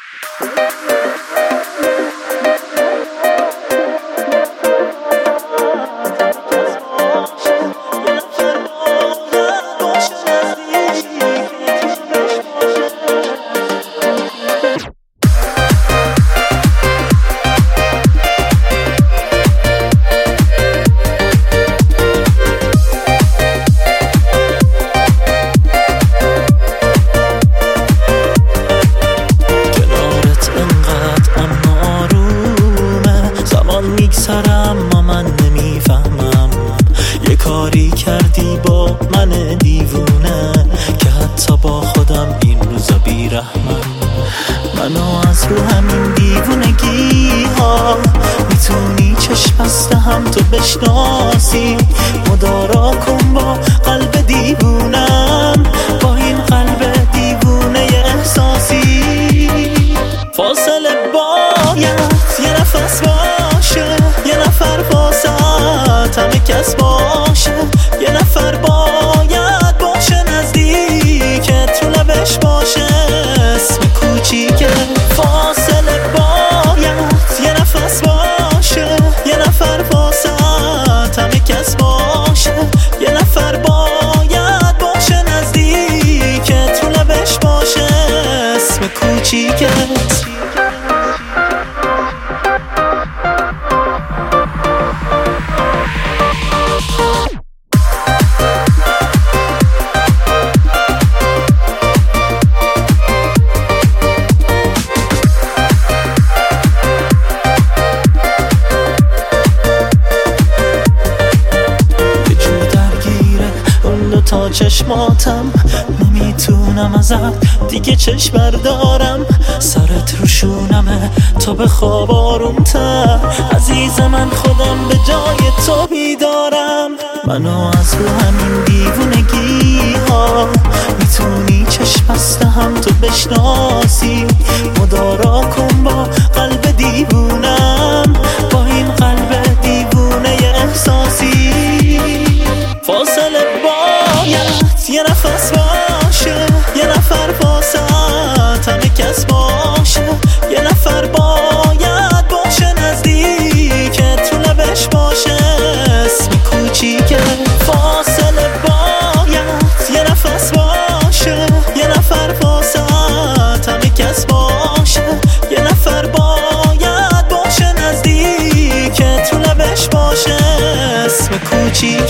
اما من نمیفهمم یه کاری کردی با من دیوونه که حتی با خودم این روزا بیرحمم. منو از رو همین دیوونگی ها میتونی چشم بسته هم تو بشناسی، مدارا کن با قلب دیوونم، با این قلب دیوونه احساسی. فاصله باید یه نفس باشه، یه نفر واسط همه کس باشه، یه نفر باید باشه نزدیکت رو لبش باشه اسم کوچیکه. فاصله باید یه نفس باشه، یه نفر واسط همه کس باشه، یه نفر باید باشه نزدیکت رو لبش باشه اسم کوچیکت. تا چشماتم نمیتونم ازت دیگه چشم بردارم، سرت رو شونمه تا به خواب آرومتر، عزیز من خودم به جای تو بیدارم. منو از رو همین دیوونگی ها میتونی چشم بسته هم تو بشناسی، مدارا کن با قلب دیوونم، با این قلب دیوونه احساسی. فاصله باید یه نفس باشه، یه نفر واسط همه کس باشه، یه نفر باید باشه نزدیکت رو لبش باشه اسم کوچیکه. فاصله باید یه نفس باشه، یه نفر واسط همه کس باشه، یه نفر باید باشه نزدیکت رو لبش باشه اسم کوچیکه.